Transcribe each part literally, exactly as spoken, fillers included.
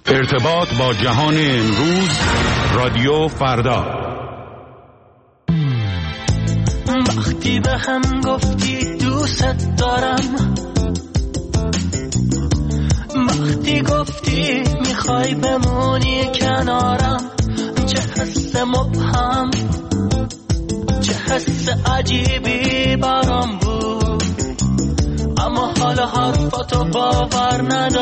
ارتباط با جهان امروز، رادیو فردا. وقتی به هم گفتی دوست دارم، وقتی گفتی میخوای بمونی کنارم، چه حس مبهم، چه حس عجیبی برام بود، اما حالا حرفاتو باور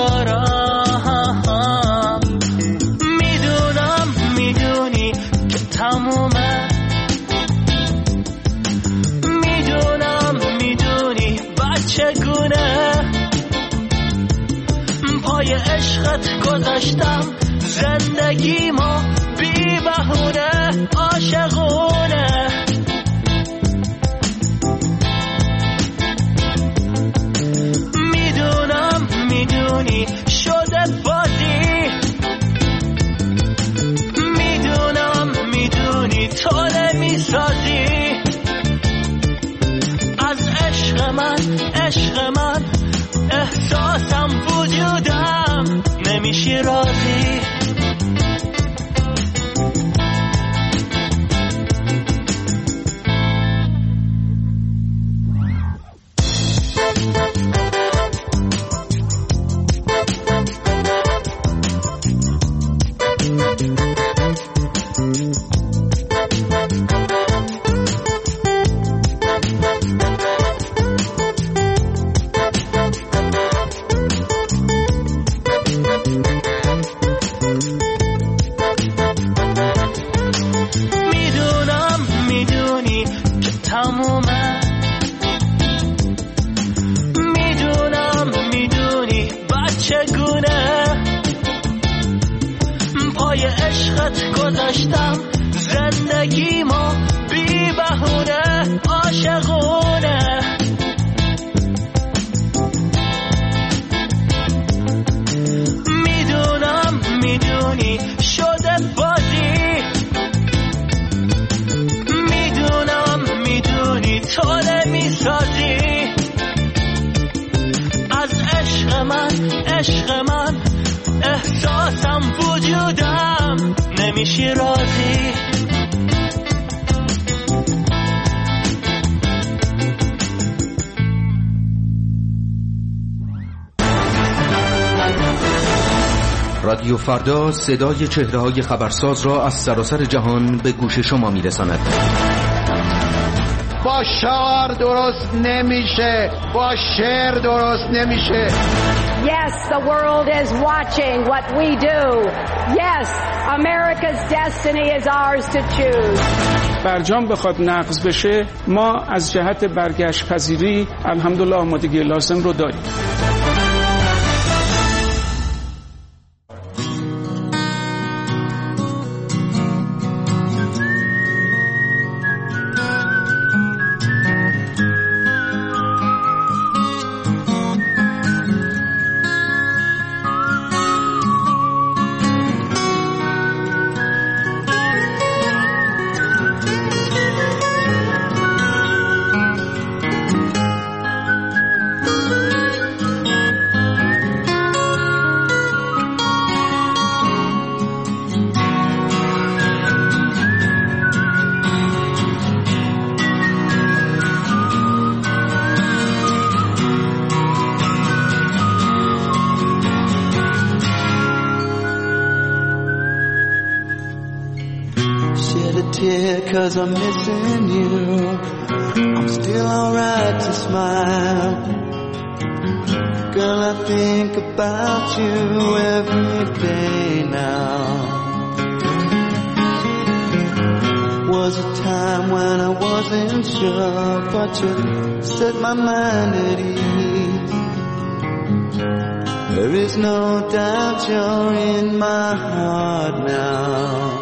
ندارم. میدونم میدونی که تمومه، میدونم میدونی بچگونه پای عشقت گذاشتم زندگی ما بی بهونه عاشقونه. میدونم میدونی شده بازی، میدونم میدونی تو نمیسازی از عشق من، عشق من احساسم وجودم نمیشی راضی. رادیو فردا صدای چهره‌های خبرساز را از سراسر جهان به گوش شما می‌رساند. با شعر درست نمیشه، با شعر درست نمیشه. Yes, the world is watching what we do. Yes, America's destiny is ours to choose. برجام بخواد نقض بشه، ما از جهت برگشت پذیری الحمدلله آمادگی لازم رو داریم. Cause I'm missing you, I'm still alright to smile. Girl, I think about you every day now. Was a time when I wasn't sure, but you set my mind at ease. There is no doubt you're in my heart now.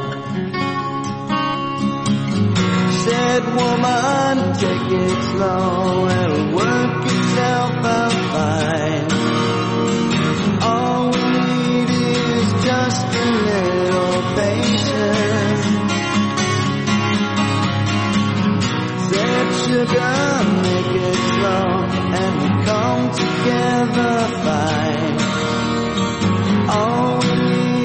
Said woman, take it slow, it'll work itself out fine. All we need is just a little patience. Said sugar, make it slow, and we come together fine. All we need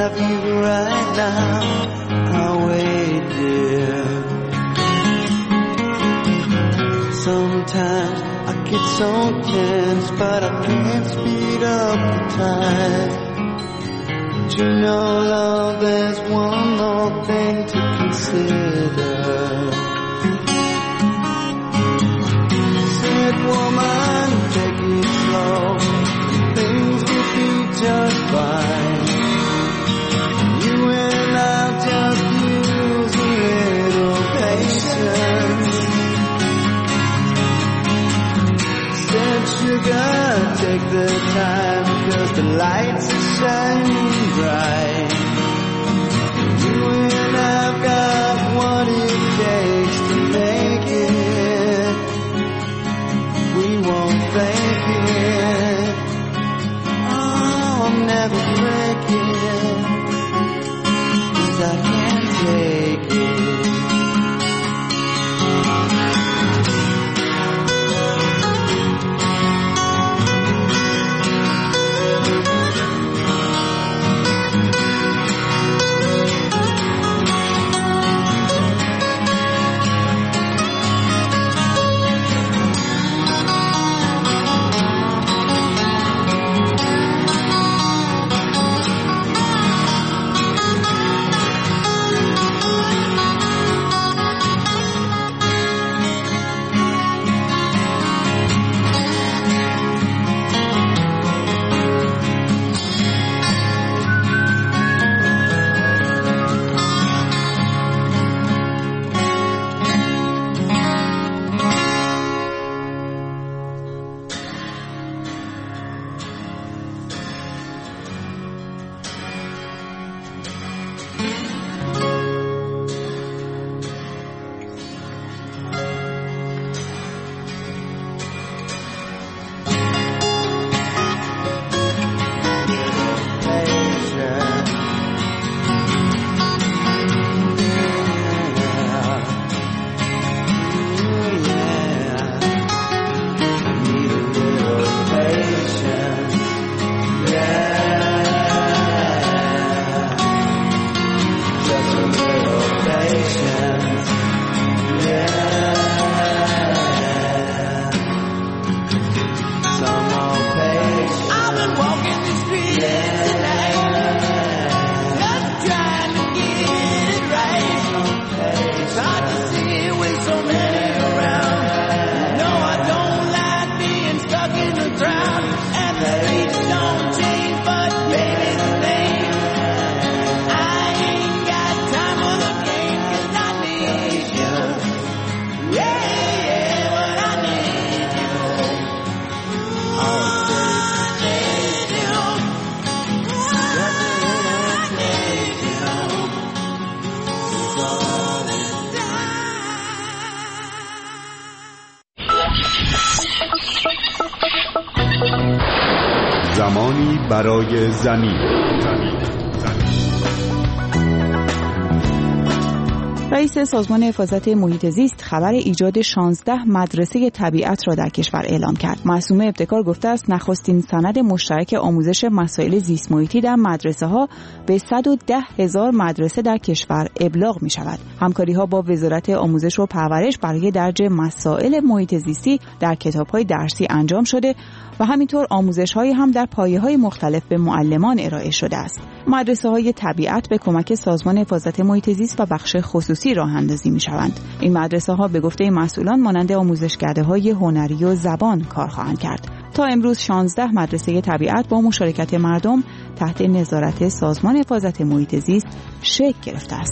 have you right now. I'll wait, dear. Sometimes I get so tense, but I can't speed up the time. But you know, love, there's one more thing to consider. Said woman, take it slow, things will be just fine. You and I'll just use a little patience. Said sugar, take the time, cause the lights are shining bright. You and I've got what it takes to make it. We won't fake it. Oh, I'm never breaking, cause I can't take it. زمانی برای زمین. رئیس سازمان حفاظت محیط زیست خبر ایجاد شانزده مدرسه طبیعت را در کشور اعلام کرد. معصومه ابتکار گفته است نخستین سند مشترک آموزش مسائل زیست محیطی در مدرسه ها به صد و ده هزار مدرسه در کشور ابلاغ می شود. همکاری ها با وزارت آموزش و پرورش برای درج مسائل محیط زیستی در کتاب های درسی انجام شده و همینطور آموزش هایی هم در پایه های مختلف به معلمان ارائه شده است. مدرسه های طبیعت به کمک سازمان حفاظت محیط زیست و بخش خصوصی راه اندازی می شوند. این مدرسه ها به گفته مسئولان مانند آموزشکده های هنری و زبان کار خواهند کرد. تا امروز شانزده مدرسه طبیعت با مشارکت مردم تحت نظارت سازمان حفاظت محیط زیست شکل گرفته است.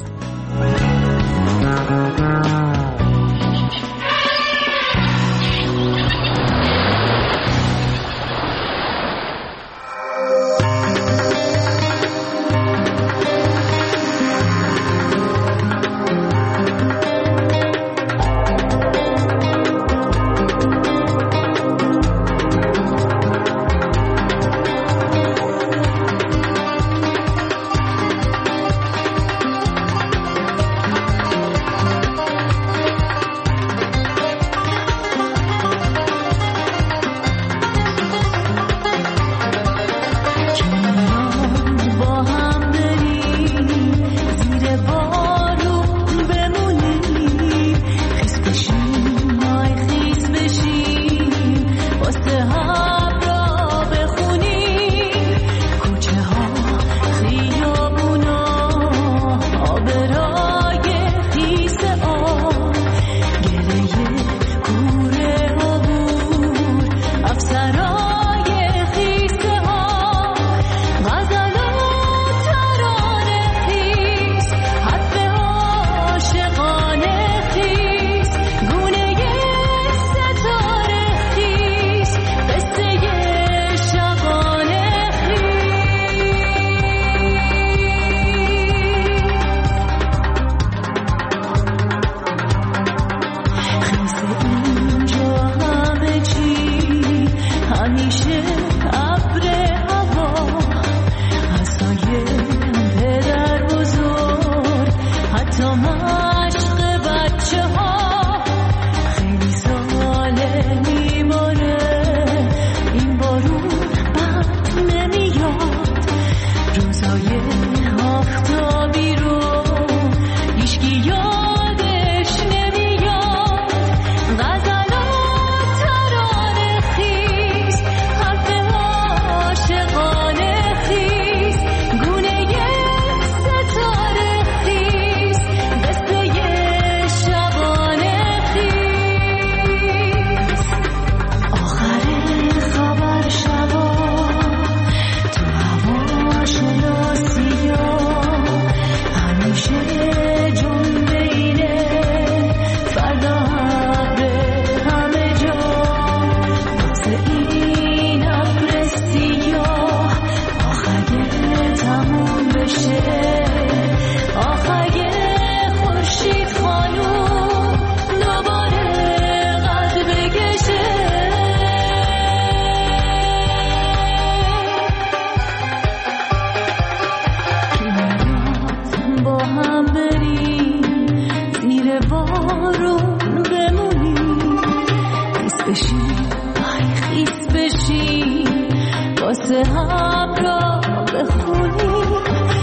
بشین آی خیس بشین واسه هم را بخونیم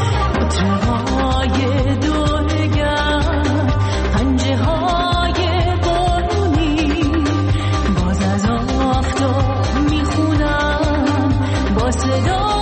مطرهای دورگر پنجه های بارونی باز از آفتاب میخونم با صدا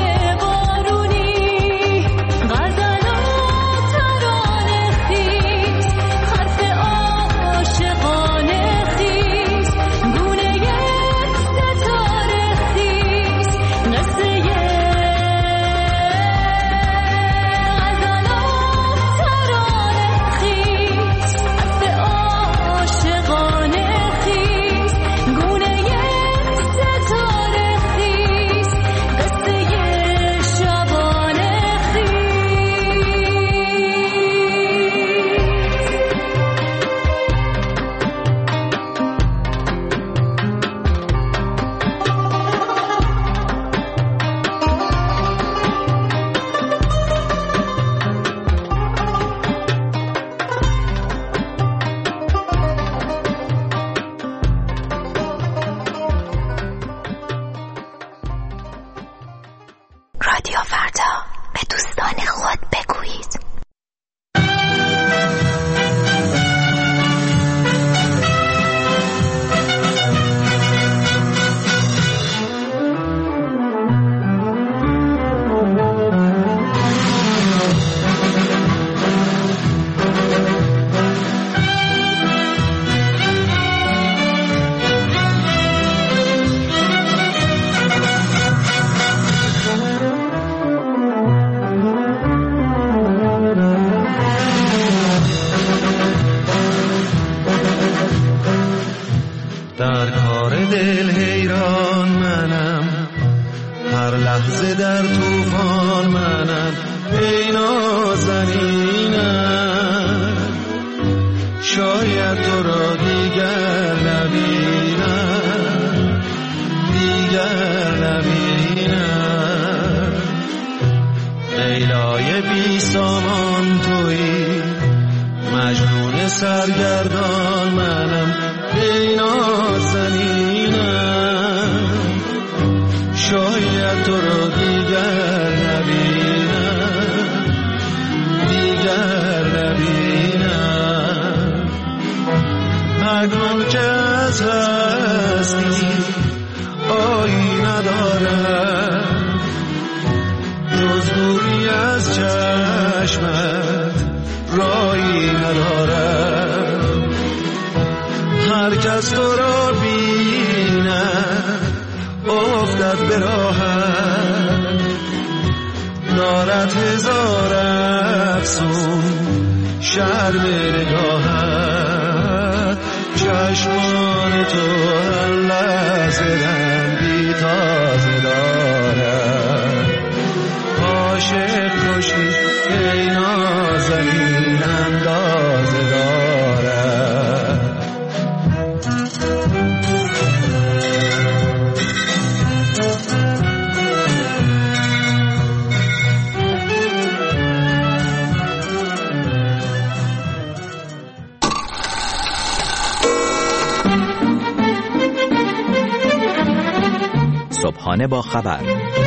صبحانه با خبر،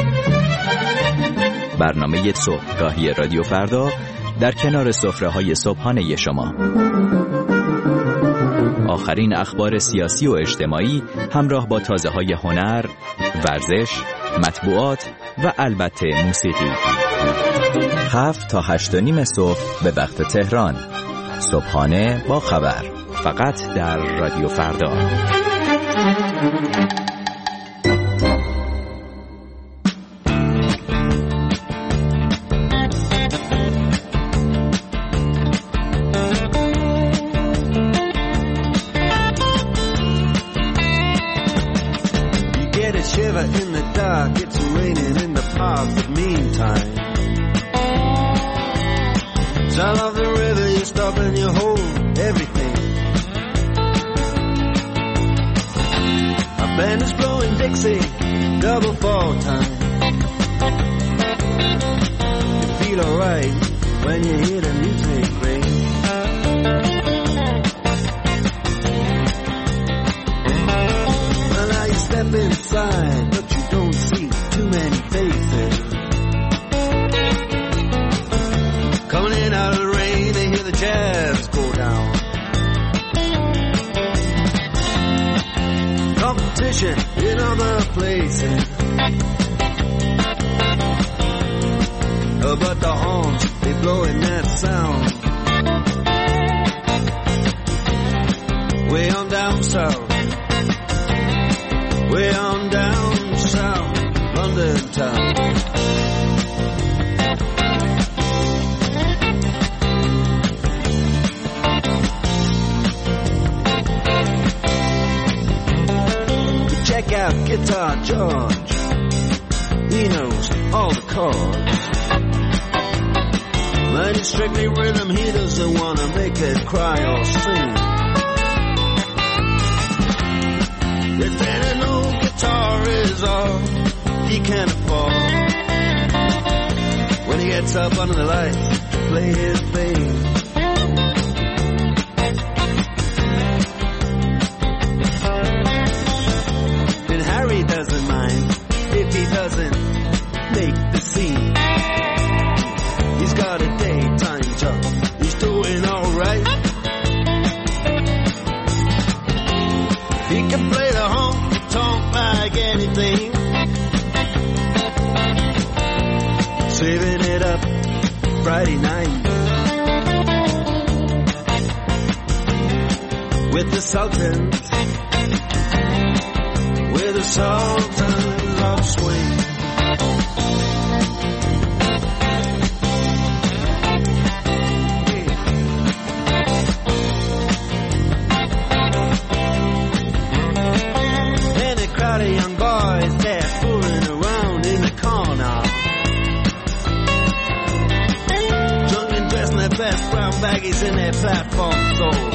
برنامه صبحگاهی رادیو فردا در کنار سفره‌های صبحانه شما. آخرین اخبار سیاسی و اجتماعی همراه با تازه‌های هنر، ورزش، مطبوعات و البته موسیقی. هفت تا هشت و نیم صبح به وقت تهران. صبحانه با خبر، فقط در رادیو فردا. In the dark, it's raining in the park, but meantime, sound of the river, you stop and you hold everything. A band is blowing Dixie, double fall time. You feel alright when you hear the music ring. preaching in other places. Oh, but the horns, they blowing that sound. Way on down south, way on down south, London town. Check out Guitar George, he knows all the chords. But it's strictly rhythm, he doesn't want to make it cry or sing. If any old guitar is all he can afford, when he gets up under the lights to play his thing. And Harry doesn't mind if he doesn't make the scene. He's got a daytime job, he's doing alright. He can play the honky-tonk like anything, saving it up Friday night with the Sultans, with the Sultans of Swing. The young boys, they're fooling around in the corner, drunk and dressed in their best brown baggies in their platform soles.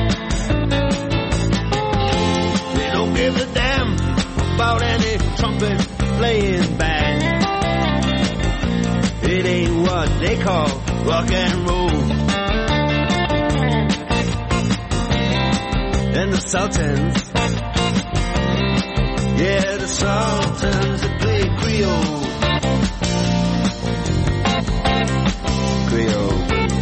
They don't give a damn about any trumpet playing band. It ain't what they call rock and roll. And the Sultans, yeah, the Sultans that play Creole. Creole.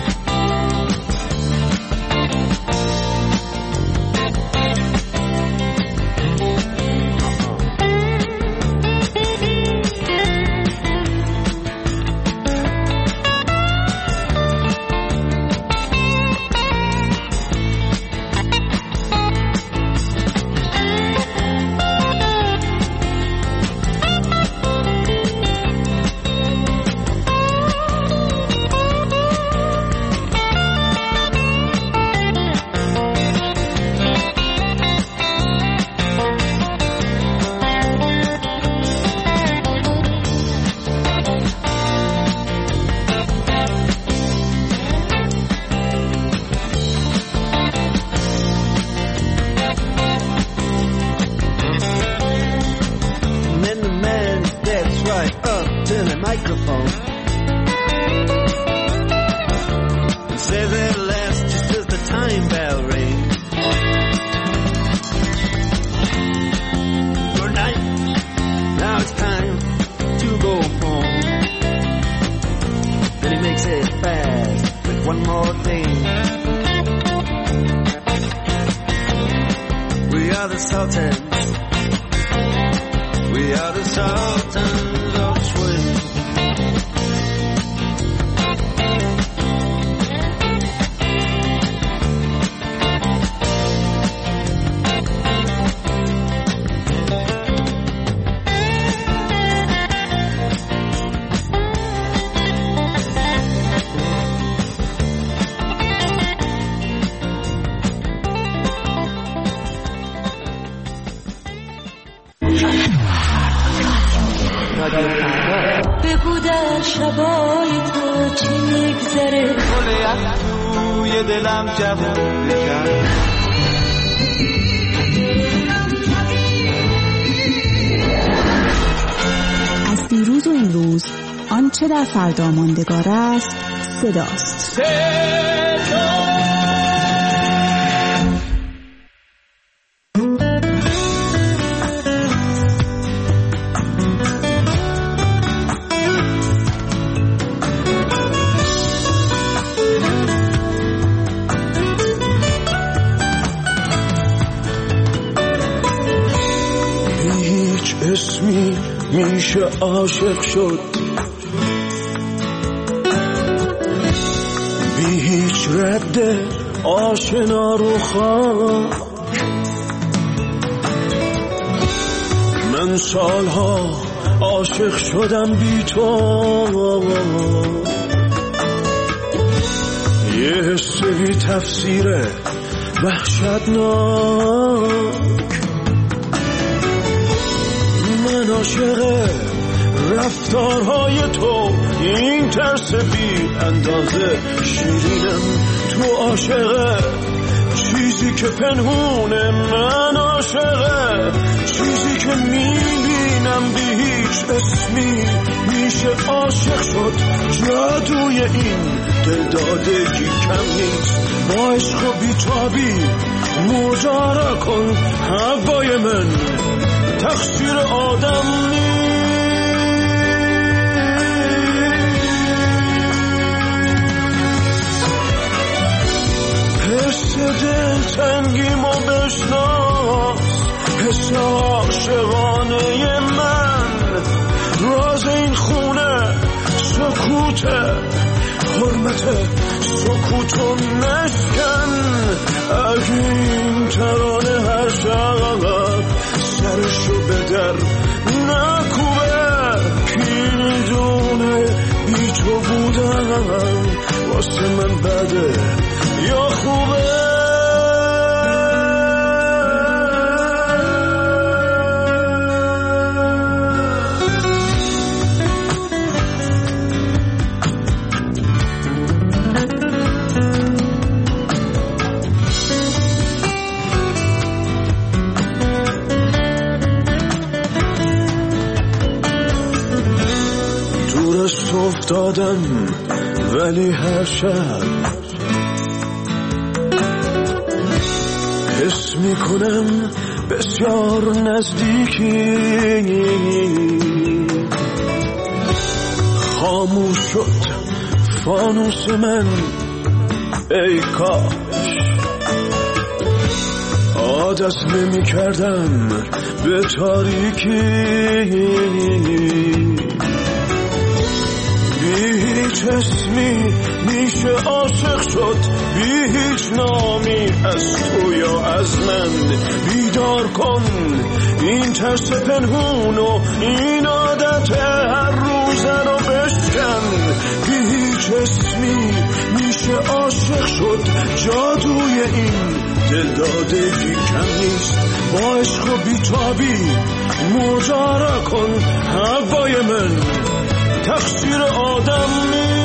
بگو در شبای تو چی میگذره، گل از توی دلم جوون بکن. از دیروز و امروز آنچه در فردا ماندگار است صداست. صدا میشه عاشق شد بی هیچ رد آشنا رو خواهد. من سالها عاشق شدم بی تو، یه حس بی تفسیره وحشتناک. من عاشق رفتارهای تو، این ترس بی اندازه شیرینم. تو عاشق چیزی که پنهونه، من عاشق چیزی که میبینم بی هیچ اسمی. میشه عاشق شد، جادوی این دلدادگی کم نیست. با عشق و بیتابی مجارا کن هوای من، تقصیر آدم نیست. حس دل تنگیمو بشناس، حس عاشقانه من. راز این خونه سکوته، حرمت سکوتو نشکن. اگه این ترانه هر شب سرشو به در نکوبه، کی میدونه بی تو بودن واسه من بده یا خوبه. افتادم ولی هر شب حس میکنم بسیار نزدیکی. خاموش شد فانوس من، ای کاش عادت نمی کردم به تاریکی. هیچ اسمی میشه عاشق شد، بی هیچ نامی از تو یا از من. بیدار کن این ترس پنهون و این عادت هر روزه رو بشکن. بی هیچ اسمی میشه عاشق شد، جادوی این دلدادگی کم نیست. با عشق و بیتابی مجارا کن هوای من، تقصیر آدم نیست.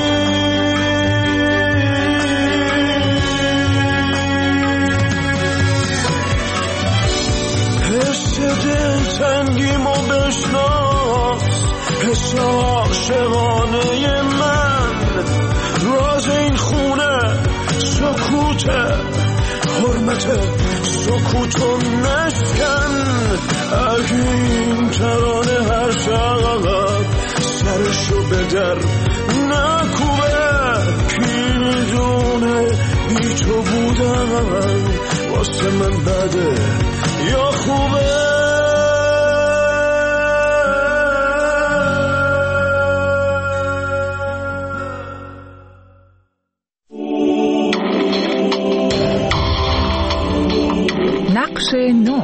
حس دل تنگیمو بشناس، حس عاشقانه من. راز این خونه سکوته، حرمت سکوتو نشکن. اگه این ترانه هر شب سرشو به در نکوبه، کی میدونه بی تو بودن واسه من بده یا خوبه. نقش نو.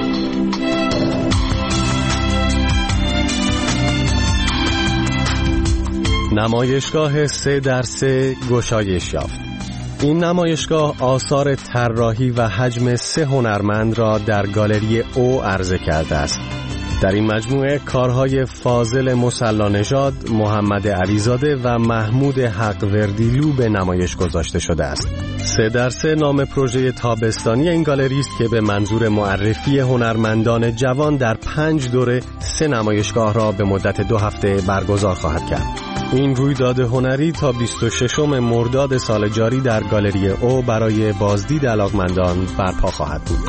نمایشگاه سه در سه گشایش یافت. این نمایشگاه آثار طراحی و حجم سه هنرمند را در گالری او عرضه کرده است. در این مجموعه کارهای فاضل مصلانژاد، محمد علیزاده و محمود حقوردیلو به نمایش گذاشته شده است. سه در سه نام پروژه تابستانی این گالری است که به منظور معرفی هنرمندان جوان در پنج دوره سه نمایشگاه را به مدت دو هفته برگزار خواهد کرد. این رویداد هنری تا بیست و ششم مرداد سال جاری در گالری او برای بازدید علاقمندان برپا خواهد بود.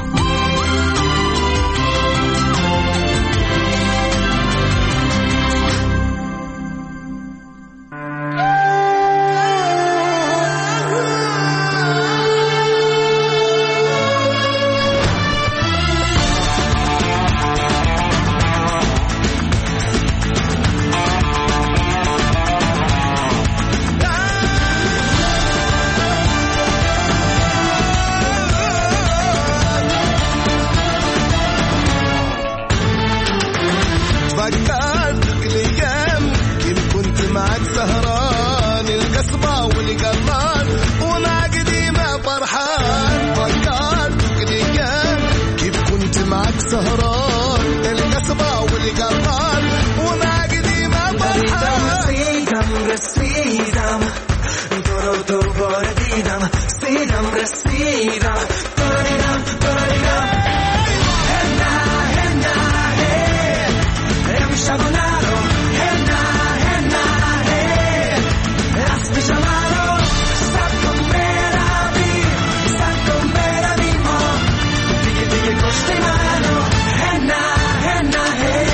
واللي قران وانا قديمة فرحان فكرتك الايام كيف كنت معك سهران القصبة واللي قران وانا قديمة فرحان رسیدم رسیدم تو رو دوباره دیدم رسیدم رسیدم داریدم داریدم هنه هنه هی امشب و نرو هنه هنه هی اسب شمالو سب کن بروی سب کن بروی ما دیگه دیگه کشتی منو هنه هنه هی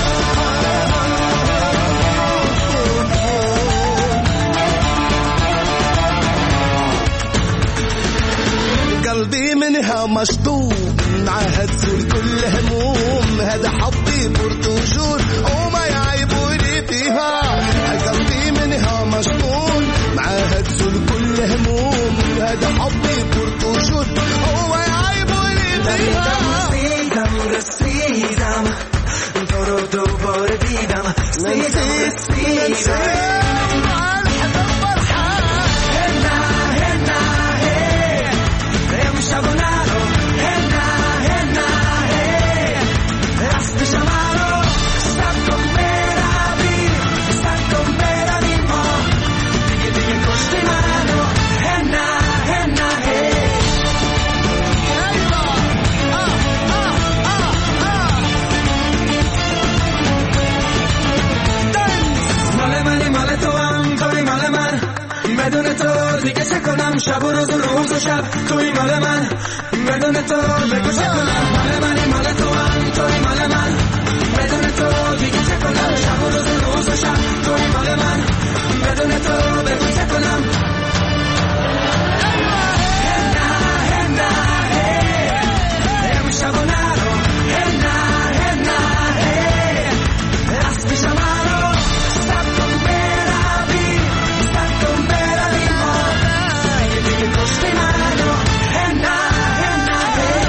قلبي منها مشطوب معهد زول كل هموم هذا حبي برتوجود وما يعيبوني فيها قلبي منها مشطوب معهد زول كل هموم هذا حبي برتوجود وما يعيبوني فيها رسیدم رسیدم تو رو دوباره دیدم رسیدم رسیدم بدون تو دیگه چه کنم شب و روز و روز و شب توی مال من بدون تو بگو چه کنم مال منی مال تو هم توی مال من بدون تو دیگه چه کنم شب و روز و روز و شب توی مال من بدون تو بگو چه کنم هنه هنه هی امشب و نرو هنه هنه هی اسب شمالو سب کن بروی سب کن بروی ما دیگه دیگه کشتی منو هنه هنه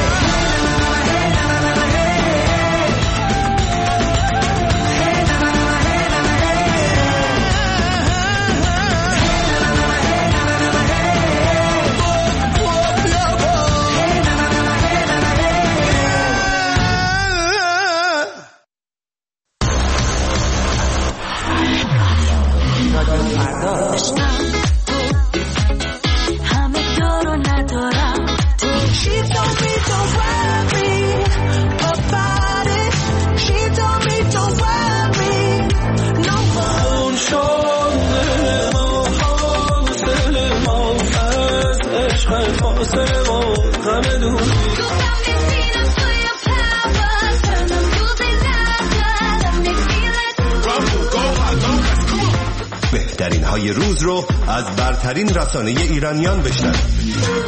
بهترین های روز رو از برترین رسانه ایرانیان بشنوید.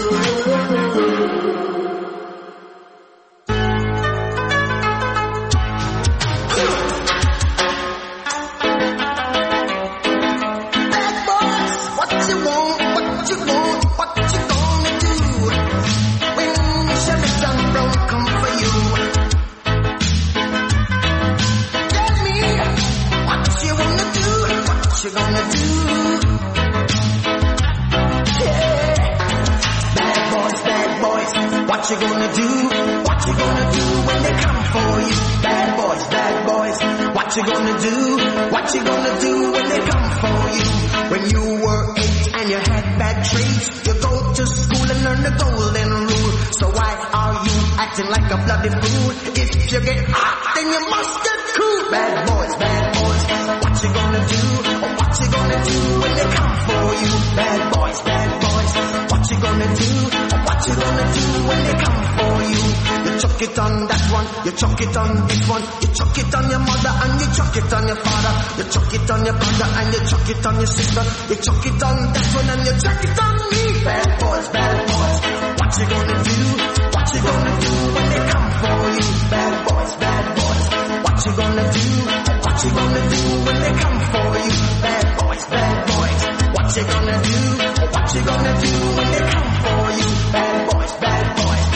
What you gonna do? What you gonna do when they come for you? Bad boys, bad boys. What you gonna do? What you gonna do when they come for you? When you were eight and you had bad traits, you go to school and learn the golden rule. So why are you acting like a bloody fool? If you get hot, then you must get cool. Bad boys, bad boys. What you gonna do? What you gonna do when they come for you? Bad boys, bad boys. What you gonna do? What you gonna do when they come for you? You chuck it on that one, you chuck it on this one, you chuck it on your mother and you chuck it on your father, you chuck it on your brother and you chuck it on your sister, you chuck it on that one and you chuck it on me. Bad boys, bad boys. What you gonna do? What you gonna do when they come for you? Bad boys, bad boys. What you gonna do? What you gonna do when they come for you? Bad boys, bad boys. What you gonna do? What you gonna do when they come for you? Bad boys, bad boys. What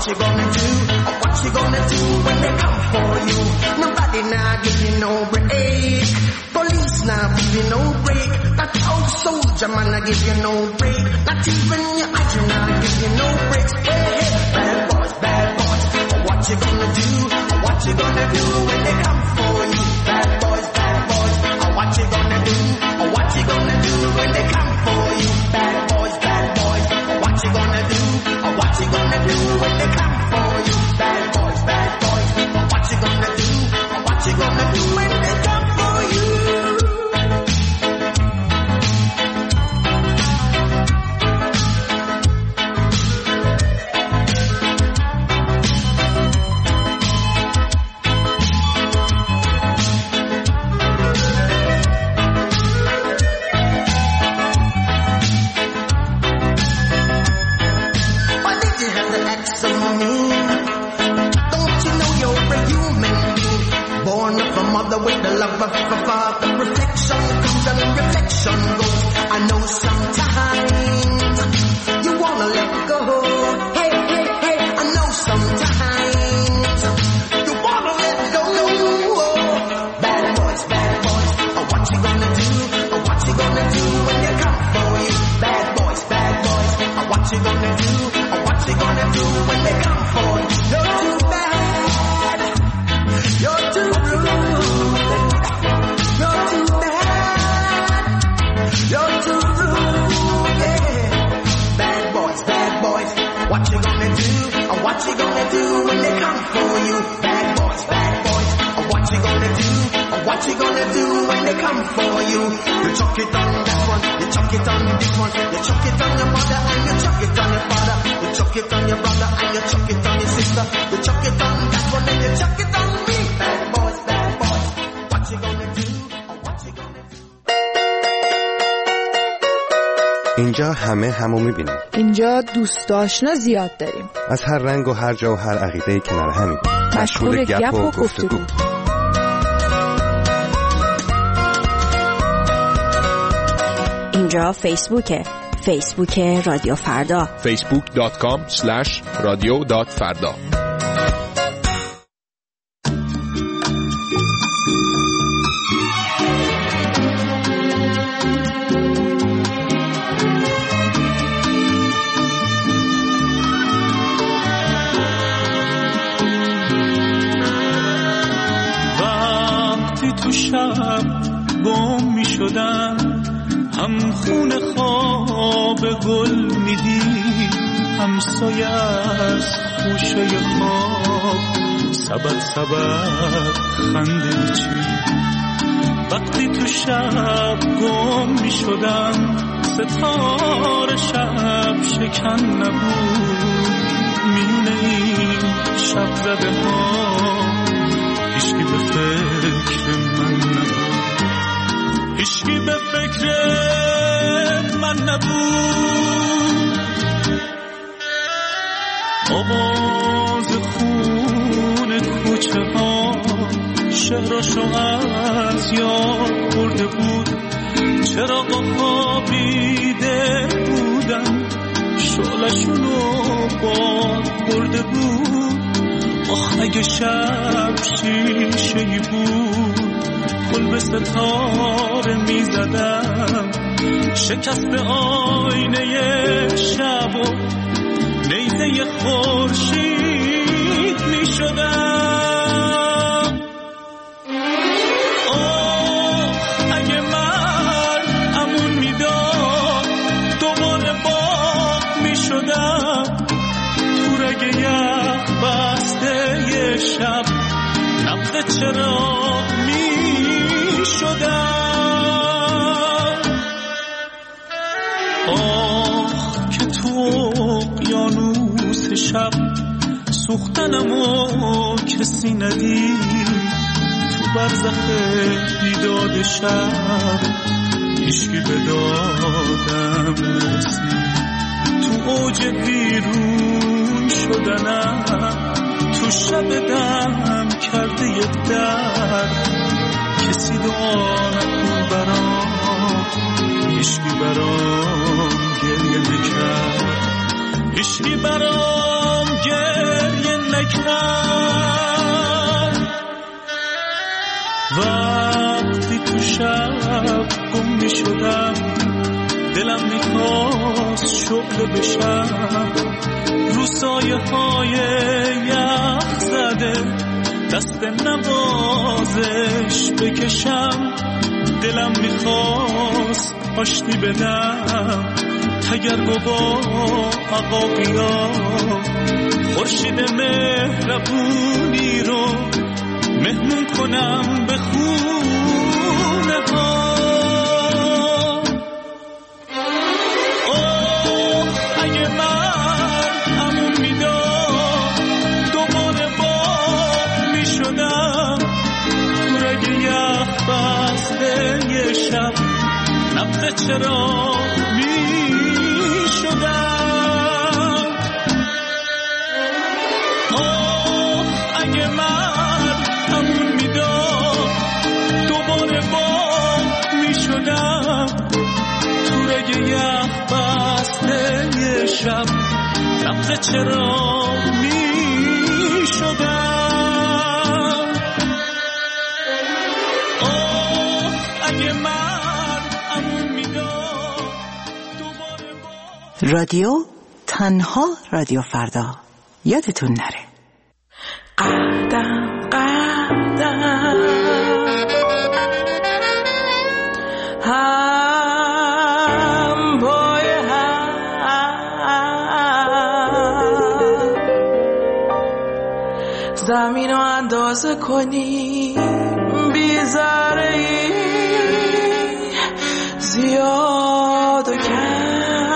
What you gonna do? What you gonna do when they come for you? Nobody now give you no break. Police now give you no break. That old soldier man now give you no break. Not even your eyes now give you no breaks. Hey, hey, bad boys, bad boys. What you gonna do? What you gonna do when they come for you? Bad boys, bad boys. What you gonna do? What you gonna do when they come for you? Bad boys, bad boys. What you gonna do? What you gonna do when they come for you? Bad boys, bad boys. What you gonna do? What you gonna do when they come for you? With the love of a father, reflection comes and reflection goes. I know sometimes you wanna let go. Hey, hey, hey, I know sometimes you wanna let go. Bad boys, bad boys, oh, what you gonna do? Oh, what you gonna do when they come for you? Bad boys, bad boys, oh, what you gonna do? Oh, what you gonna do when they come for you? You're too bad, you're too rude. What you gonna do? Or what you gonna do when they come for you? Bad boys, bad boys. Or what you gonna do? Or what you gonna do when they come for you? You chuck it on that one, you chuck it on this one, you chuck it on your mother and you chuck it on your father, you chuck it on your brother and you chuck it on your sister, you chuck it on that one and you chuck it on me. Bad boys, bad boys. What you gonna do? Or what you gonna do? اینجا همه همو میبینیم. اینجا دوست آشنا زیاد داریم. از هر رنگ و هر جا و هر عقیده‌ای کنار همیم. مشغول گپ و گفتگو. اینجا فیسبوکه. فیسبوک رادیو فردا. فیسبوک دات کام اسلش رادیو دات فردا. شب گم می شدم هم خون خواب گل میدی همسایه از خوشه خواب سبد سبد خنده چی وقتی تو شب گم می شدم ستاره شب شکن نبود میونه این شب زده ها هیچکی به فکر من نبود هیچکی به فکر من نبود آواز خون کوچه ها شهرشو از یاد برده بود چراغا خوابیده بودن شعلشونو باد برده بود آخ اگه شب شیشه‌ای بود پل به ستاره می زدم شکست به آینه شب و نیزه خورشید می شدم آه اگه مرد امون می داد دوباره باغ می شدم تو رگ یخ بسته ی شب نبض چراغ می شدم آخ که تو اقیانوس شب سوختنمو کسی ندید تو برزخ بیداد شب هیچکی به دادم نرسید تو اوج ویرون شدنم تو شب دم کرده یه درد کسی دعا نکن برام هیچکی برام گریه نکرد هیچکی برام گریه نکرد. وقتی تو شب گم می شدم دلم میخواست شعله بشم، رو سایه های یخ زده دست نوازش بکشم. دلم میخواست آشتی بدم تگرگ و با عقاقیا، خورشید مهربونی رو مهمون کنم به خونه ها. اوه اگه من همون میداد دوباره با میشدم، تو رگ یخ بسته یه شب نبض چرا میشدم. اوه اگه من همون میداد دوباره با میشدم، تو رگ یخ بسته یه شب نبض چرا میشدم. اوه اگه من همون میداد دوباره با. رادیو تنها رادیو فردا، یادتون نره. قدم قدم هم پای هم، زمین رو اندازه کنیم بی ذره‌ای زیاد و کم.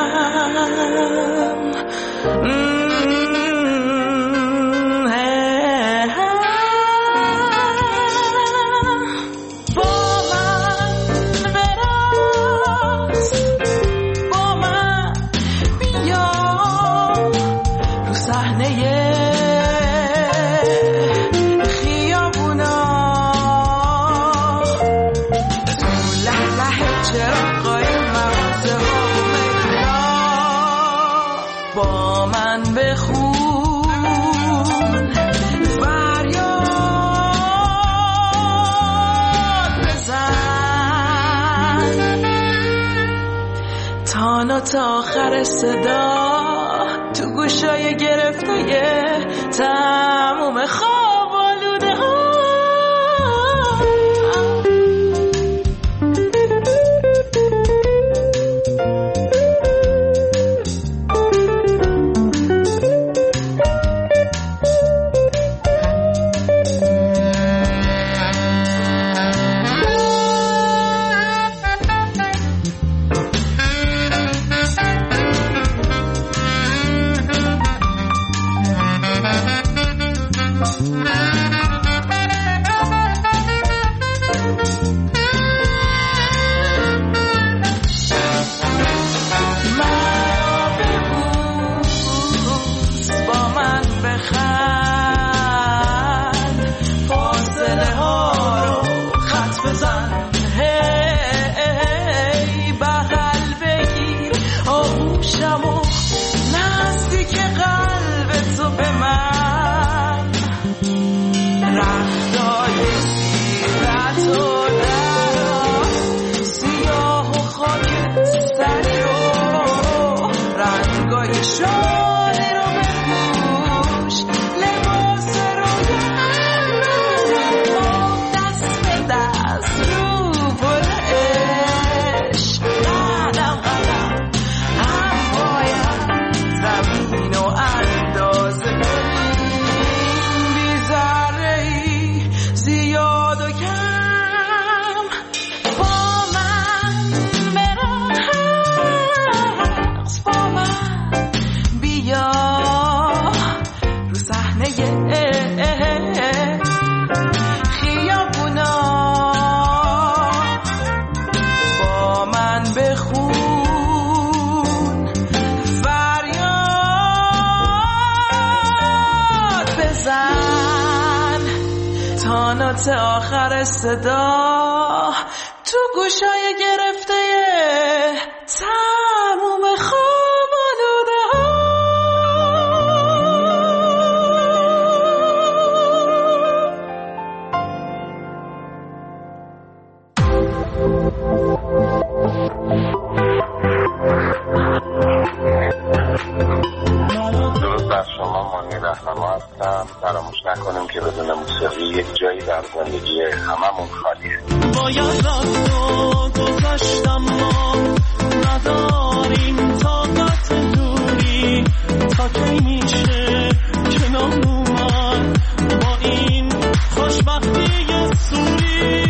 تا آخر صدا تو گوشای گرفته تموم خواب آلوده ها. تا آخر صدا تو گوشای گرفته تموم خواب آلوده ها. هستم. فراموش نکنیم که بدون موسیقی یک جایی در زندگی هممون خالیه. باید رفت و گذاشتم ما نداریم طاقت دوری تا کی میشه کنار اومد با این خوشبختی سوری.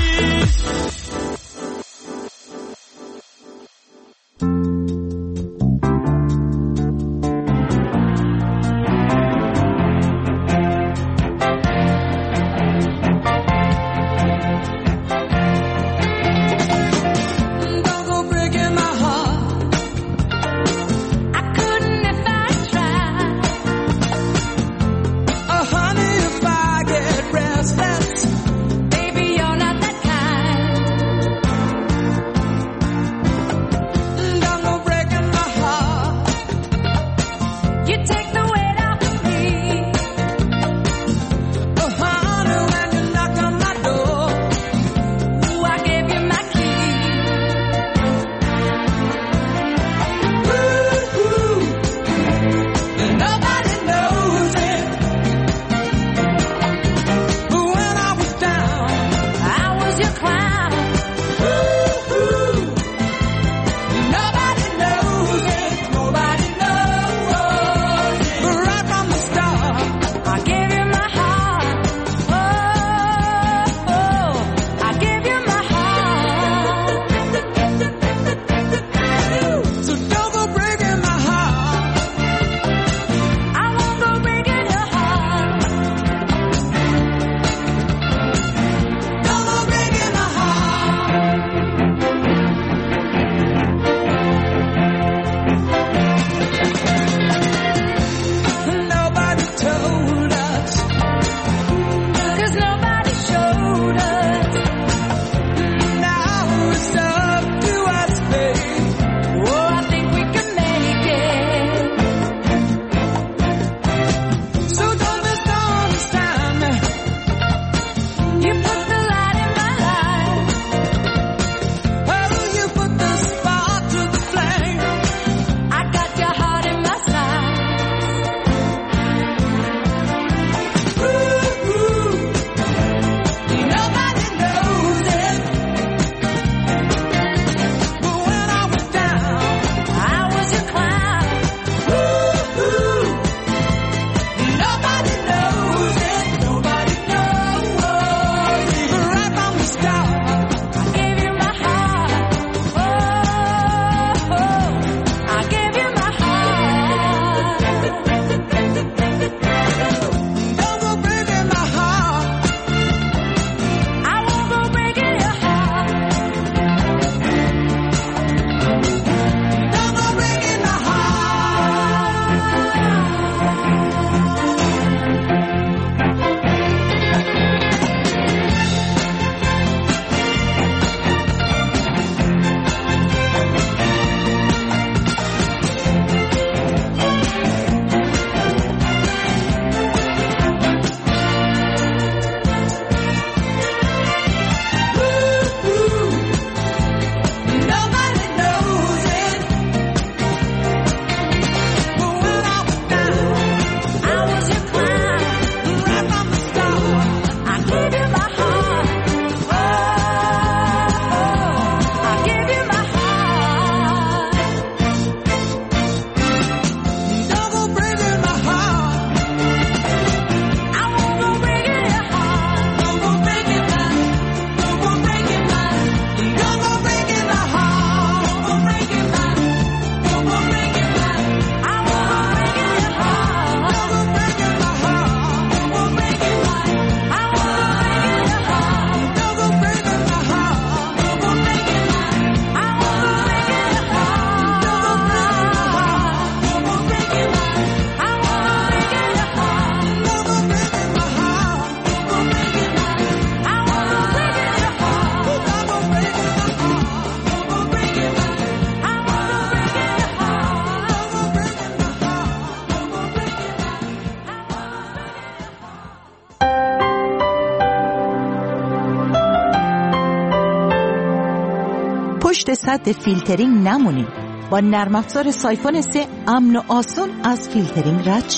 پشت سد فیلترینگ نمونید. با نرم افزار سایفون سه امن و آسون از فیلترینگ رد شین.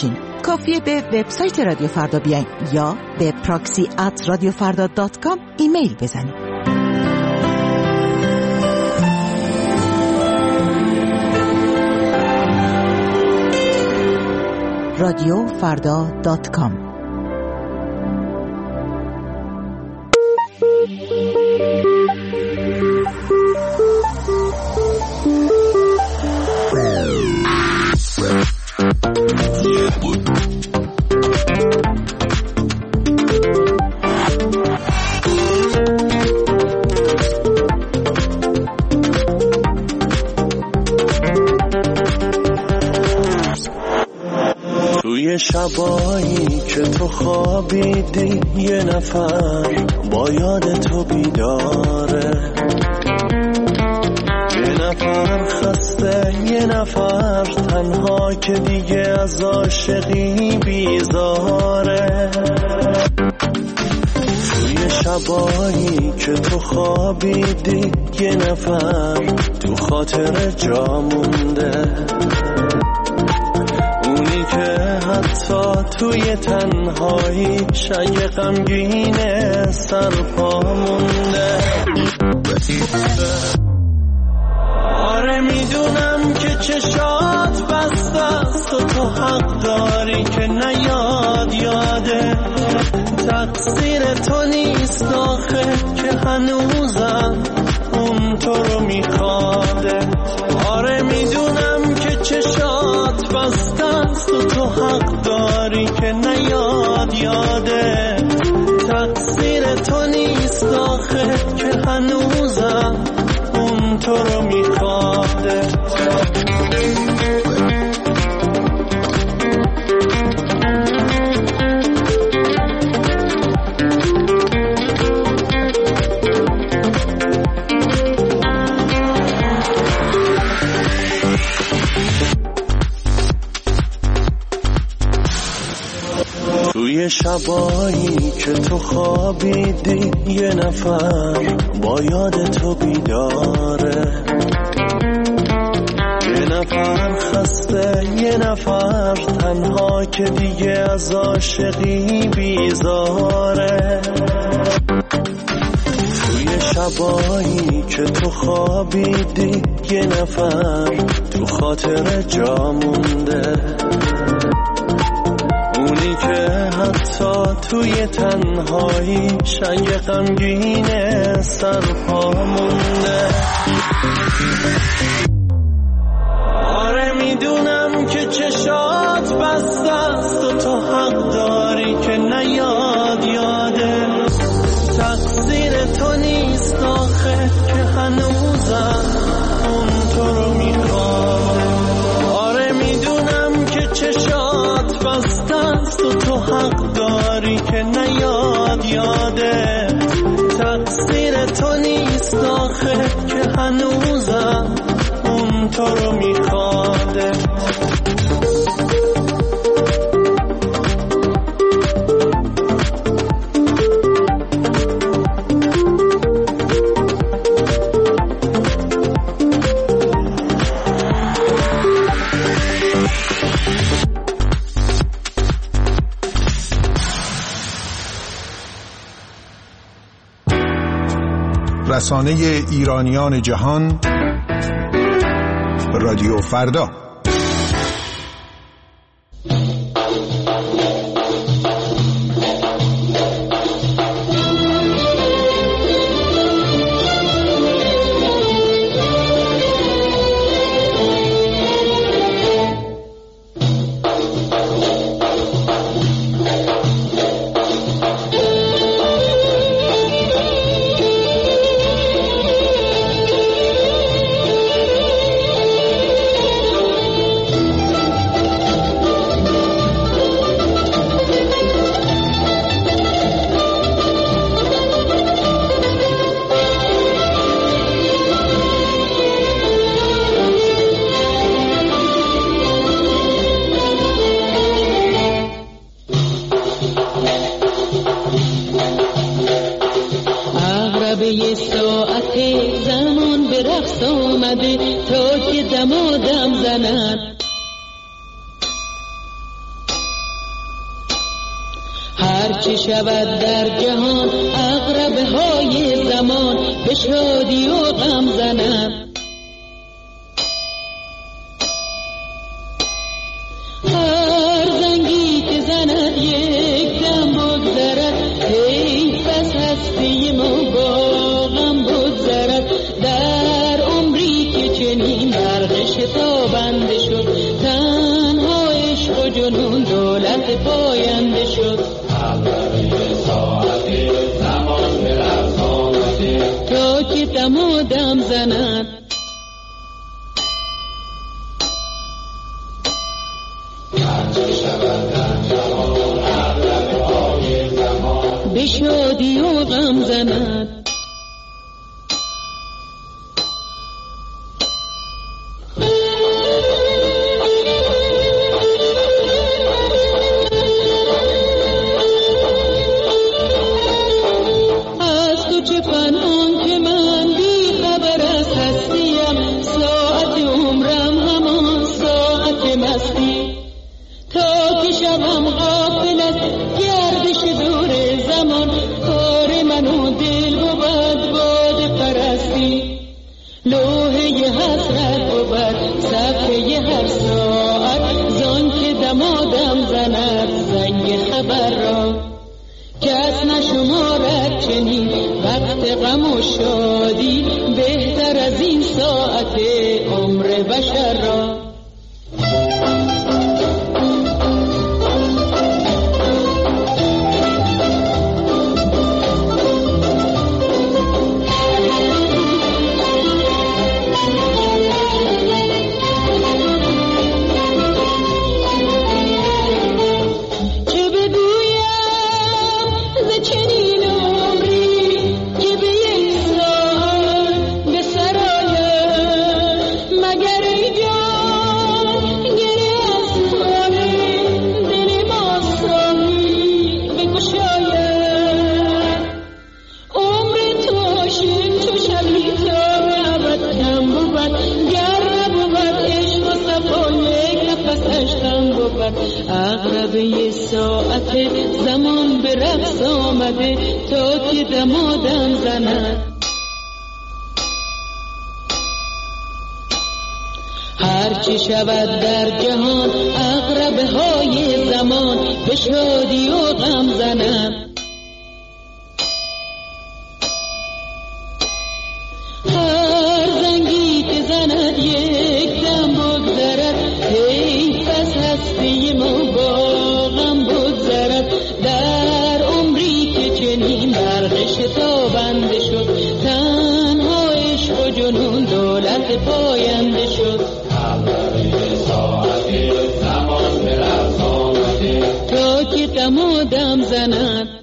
کافیه به وبسایت رادیو فردا بیاین یا به پراکسی ات رادیو فردا دات کام ایمیل بزنید. رادیو فردا دات کام. شبایی که تو خوابیدی یه نفر با یاد تو بیداره، یه نفر خسته، یه نفر تنها که دیگه از عاشقی بیزاره. توی شبایی که تو خوابیدی یه نفر تو خاطر جا مونده، اونی که حتی توی تنهایی شای غمگینه سرپا مونده. آره میدونم که چشات بسته است و تو حق داری که نیاد یاده، تقصیر تو نیست آخه که هنوزم اون تو رو میخواده. آره میدونم که چشات بسته است و تو حق داری که نیاد یاده، تقصیر تو نیست آخه که هنوزم اون تو رو میخواده. توی شبایی که تو خوابیدی یه نفر با یاد تو بیداره، یه نفر خسته، یه نفر تنها که دیگه از عاشقی بیزاره. توی شبایی که تو خوابیدی یه نفر تو خاطر جا مونده، اونی که حتی توی تنهایی شای غمگینه سرپا مونده. آره میدونم که چشات بسته است و تو حق داری که نیاد یاده، تقصیر تو نیست آخه که هنوزم اون تو رو میخواد. آره میدونم که چشات بسته است و تو حق داری که نیاد یاده، تقصیر تو نیست آخه که هنوزم اون تو رو میخواده. رسانه ایرانیان جهان، رادیو فردا. به ساعت زمان به رقص آمده تا که دمادم زند. هرچی شود در جهان عقربه های زمان به شادی و غم زنند. هر زنگی که زند یک دم بگذرد، حیف از هستی ما با غم بگذرد. در عمری که چنین برق شتابنده شد، تنها عشق و جنون دولت پاینده شد. ساعتی زمان به رفت آمده تا که دم و دم زند. به شادی و غم زند. از تو چه پنهان که من بی خبر از هستیم، ساعت عمرم همان ساعت مستی. تا که شبم غافل از گردش دور زمان، کار من و دل بود باد پرستی. لوحه حسرت بود صفحه هر ساعت، زان که دمادم زند زنگ خبر را. کس نشمارد چنین وقت غم و شادی، بهتر از این ساعت عمر بشر را. عقربه ساعت زمان به رقص آمده تا که دمادم زند. هرچی شود در جهان عقربه های زمان به شادی و غم زنند. هر زنگی که زند یک دم بگذرد، حیف از هستی ما با غم بگذرد. در عمری که چنین برق شتابنده شد، تنها عشق و جنون دولت پاینده شد. ساعتی زمان به رفت آمده تا که دم و دم زند.